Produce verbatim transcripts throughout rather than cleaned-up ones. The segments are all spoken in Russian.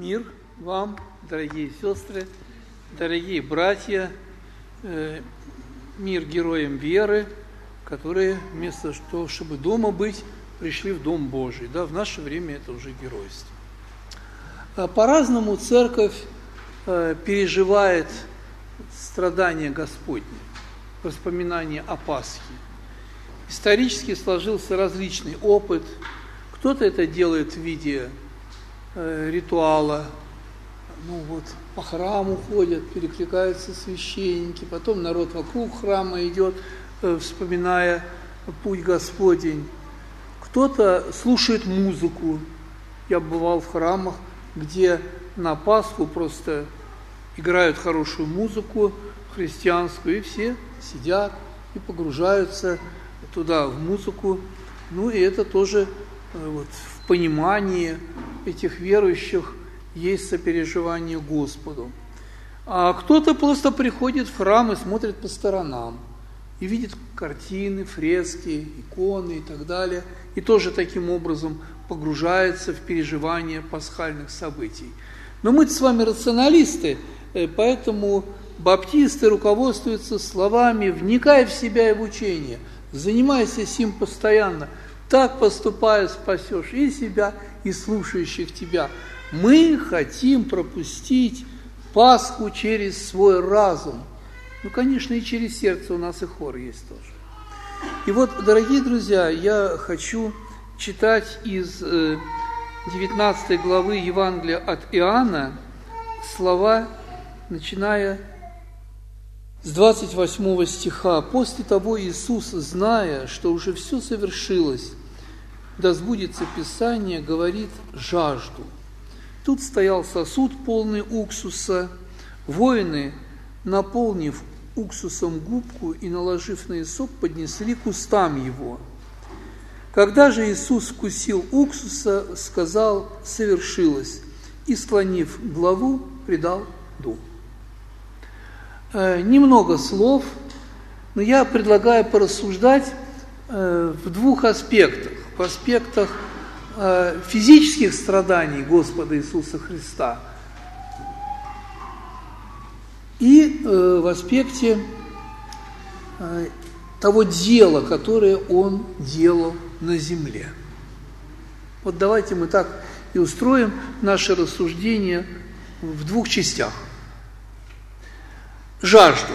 Мир вам, дорогие сестры, дорогие братья, э, мир героям веры, которые вместо того, чтобы дома быть, пришли в Дом Божий. Да, в наше время это уже геройство. По-разному церковь э, переживает страдания Господни, воспоминания о Пасхе. Исторически сложился различный опыт. Кто-то это делает в виде э, ритуала, ну вот, по храму ходят, перекликаются священники, потом народ вокруг храма идет, э, вспоминая путь Господень. Кто-то слушает музыку. Я бывал в храмах, где на Пасху просто играют хорошую музыку христианскую, и все сидят и погружаются туда, в музыку. Ну и это тоже вот, в понимании этих верующих есть сопереживание Господу. А кто-то просто приходит в храм и смотрит по сторонам, и видит картины, фрески, иконы и так далее, и тоже таким образом погружается в переживание пасхальных событий. Но мы-то с вами рационалисты, поэтому баптисты руководствуются словами «вникай в себя и в учение», «занимайся сим постоянно», «так поступая спасешь и себя, и слушающих тебя». Мы хотим пропустить Пасху через свой разум. Ну, конечно, и через сердце у нас и хор есть тоже. И вот, дорогие друзья, я хочу читать из девятнадцатой главы Евангелия от Иоанна слова, начиная с двадцать восьмого стиха. «После того Иисус, зная, что уже все совершилось, да сбудется Писание, говорит: жажду. Тут стоял сосуд, полный уксуса. Воины, наполнив уксусом губку и наложив на иссоп, поднесли к устам его. Когда же Иисус вкусил уксуса, сказал: совершилось, и, склонив главу, предал дух». Э, немного слов, но я предлагаю порассуждать э, в двух аспектах. В аспектах э, физических страданий Господа Иисуса Христа и э, в аспекте э, того дела, которое Он делал на земле. Вот давайте мы так и устроим наше рассуждение в двух частях. Жажду.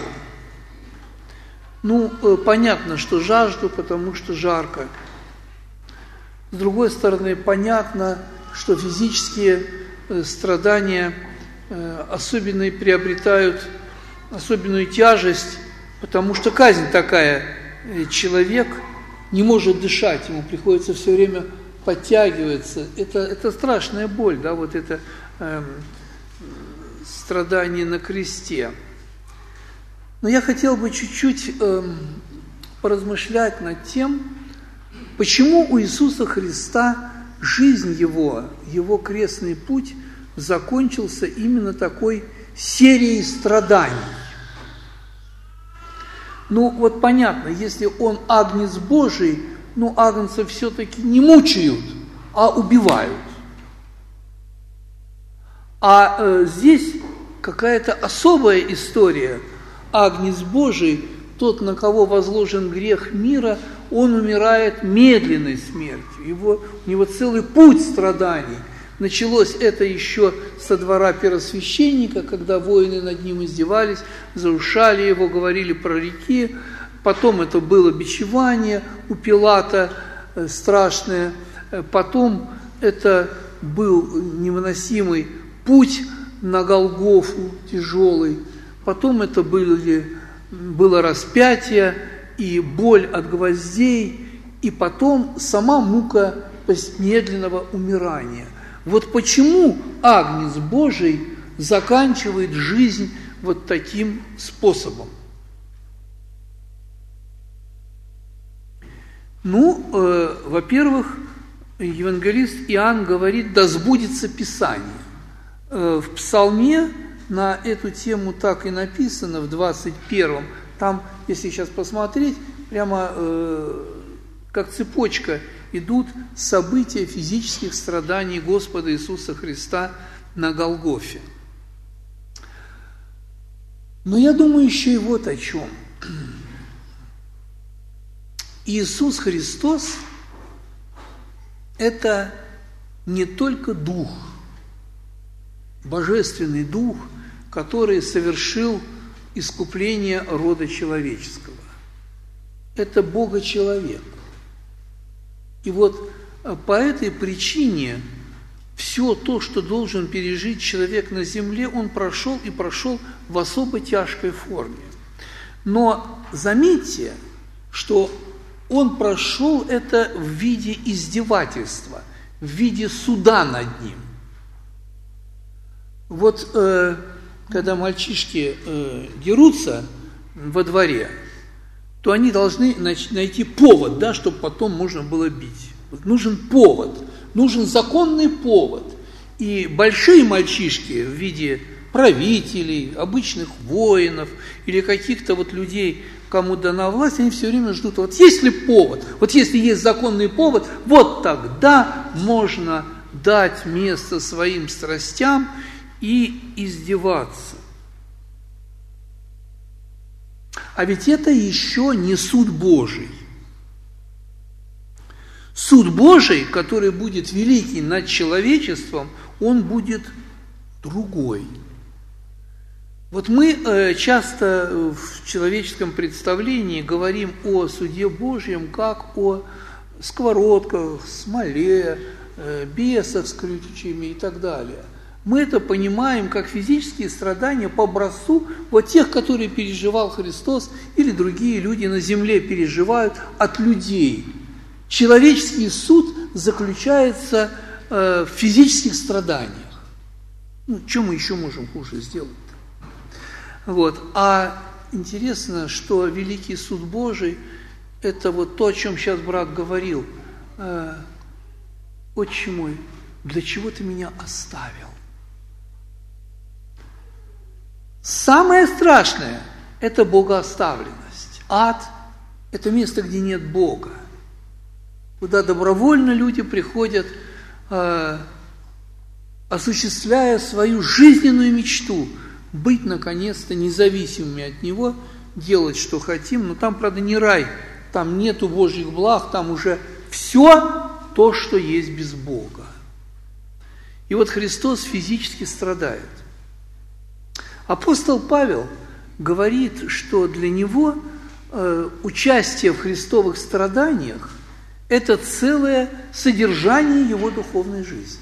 Ну, э, понятно, что жажду, потому что жарко. С другой стороны, понятно, что физические э, страдания э, особенно приобретают особенную тяжесть, потому что казнь такая, э, человек не может дышать, ему приходится все время подтягиваться. Это, это страшная боль, да, вот это э, страдание на кресте. Но я хотел бы чуть-чуть э, поразмышлять над тем, почему у Иисуса Христа жизнь Его, Его крестный путь закончился именно такой серией страданий. Ну, вот понятно, если Он агнец Божий, ну, агнцев все-таки не мучают, а убивают. А э, здесь какая-то особая история. Агнец Божий, тот, на кого возложен грех мира, он умирает медленной смертью. Его, у него целый путь страданий. Началось это еще со двора первосвященника, когда воины над ним издевались, заушали его, говорили пророки. Потом это было бичевание у Пилата страшное. Потом это был невыносимый путь на Голгофу, тяжелый. Потом это были, было распятие и боль от гвоздей, и потом сама мука медленного умирания. Вот почему агнец Божий заканчивает жизнь вот таким способом. Ну, э, во-первых, евангелист Иоанн говорит: да сбудется Писание. Э, в Псалме на эту тему так и написано, в двадцать первом. Там, если сейчас посмотреть, прямо э, как цепочка идут события физических страданий Господа Иисуса Христа на Голгофе. Но я думаю еще и вот о чем. Иисус Христос – это не только Дух, Божественный Дух, который совершил искупление рода человеческого. Это Бога-человек. И вот по этой причине все то, что должен пережить человек на земле, он прошел и прошел в особо тяжкой форме. Но заметьте, что он прошел это в виде издевательства, в виде суда над ним. Вот э, когда мальчишки э, дерутся во дворе, то они должны найти повод, да, чтобы потом можно было бить. Вот нужен повод, нужен законный повод. И большие мальчишки в виде правителей, обычных воинов или каких-то вот людей, кому дана власть, они все время ждут, вот есть ли повод, вот если есть законный повод, вот тогда можно дать место своим страстям и издеваться. А ведь это еще не суд Божий. Суд Божий, который будет великий над человечеством, он будет другой. Вот мы часто в человеческом представлении говорим о суде Божьем как о сковородках, смоле, бесах с крючьями и так далее. Мы это понимаем как физические страдания по образцу вот тех, которые переживал Христос или другие люди на земле переживают от людей. Человеческий суд заключается э, в физических страданиях. Ну, что мы еще можем хуже сделать-то? Вот. А интересно, что великий суд Божий – это вот то, о чем сейчас брат говорил. Э, «Отче мой, для чего ты меня оставил?» Самое страшное – это богооставленность. Ад – это место, где нет Бога, куда добровольно люди приходят, э, осуществляя свою жизненную мечту, быть, наконец-то, независимыми от Него, делать, что хотим. Но там, правда, не рай, там нету Божьих благ, там уже все то, что есть без Бога. И вот Христос физически страдает. Апостол Павел говорит, что для него э, участие в христовых страданиях – это целое содержание его духовной жизни.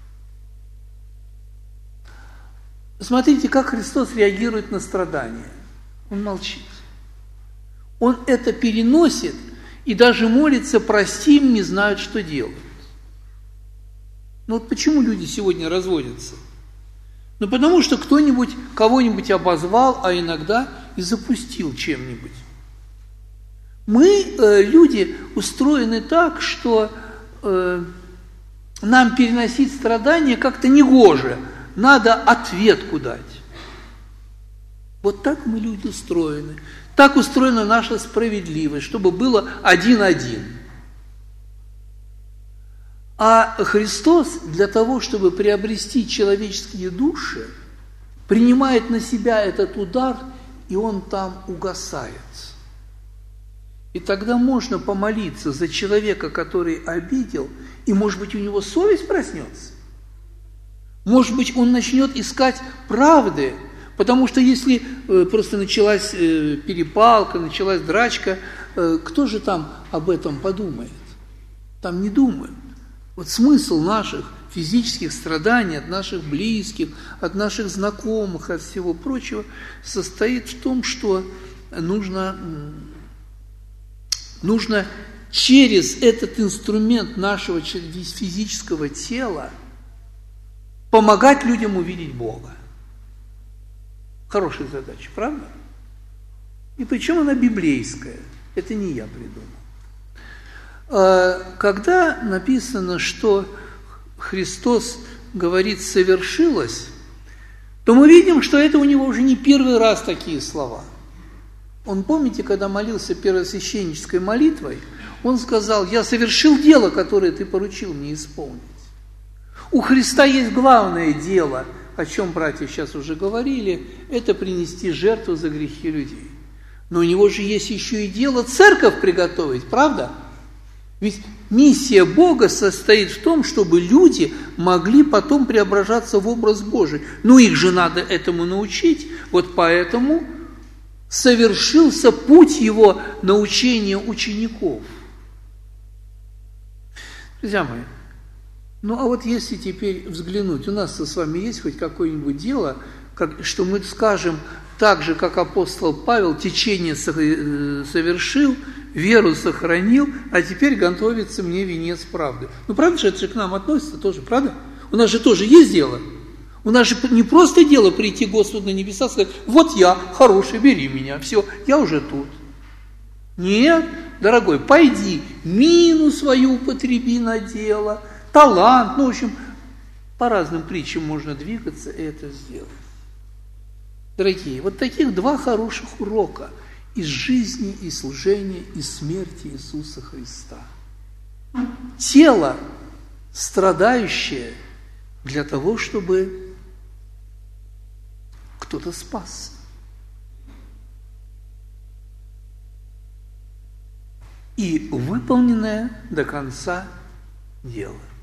Смотрите, как Христос реагирует на страдания. Он молчит. Он это переносит и даже молится: прости им, не знают, что делают. Но вот почему люди сегодня разводятся? Ну, потому что кто-нибудь кого-нибудь обозвал, а иногда и запустил чем-нибудь. Мы, э, люди, устроены так, что э, нам переносить страдания как-то негоже, надо ответку дать. Вот так мы, люди, устроены. Так устроена наша справедливость, чтобы было один-один. А Христос для того, чтобы приобрести человеческие души, принимает на себя этот удар, и он там угасает. И тогда можно помолиться за человека, который обидел, и, может быть, у него совесть проснется. Может быть, он начнет искать правды, потому что если э, просто началась э, перепалка, началась драчка, э, кто же там об этом подумает? Там не думают. Вот смысл наших физических страданий от наших близких, от наших знакомых, от всего прочего состоит в том, что нужно, нужно через этот инструмент нашего физического тела помогать людям увидеть Бога. Хорошая задача, правда? И причем она библейская. Это не я придумал. Когда написано, что Христос говорит «совершилось», то мы видим, что это у него уже не первый раз такие слова. Он, помните, когда молился первосвященнической молитвой, он сказал: «Я совершил дело, которое ты поручил мне исполнить». У Христа есть главное дело, о чем братья сейчас уже говорили, это принести жертву за грехи людей. Но у него же есть еще и дело церковь приготовить, правда? Ведь миссия Бога состоит в том, чтобы люди могли потом преображаться в образ Божий. Ну, их же надо этому научить. Вот поэтому совершился путь его научения учеников. Друзья мои, ну а вот если теперь взглянуть, у нас с вами есть хоть какое-нибудь дело, как, что мы скажем, так же, как апостол Павел, течение совершил, веру сохранил, а теперь готовится мне венец правды. Ну, правда же это же к нам относится тоже, правда? У нас же тоже есть дело. У нас же не просто дело прийти Господу на небеса и сказать, вот я хороший, бери меня, все, я уже тут. Нет, дорогой, пойди, мину свою употреби на дело, талант, ну, в общем, по разным притчам можно двигаться и это сделать. Дорогие, вот таких два хороших урока из жизни и служения, из смерти Иисуса Христа. Тело, страдающее для того, чтобы кто-то спасся. И выполненное до конца дело.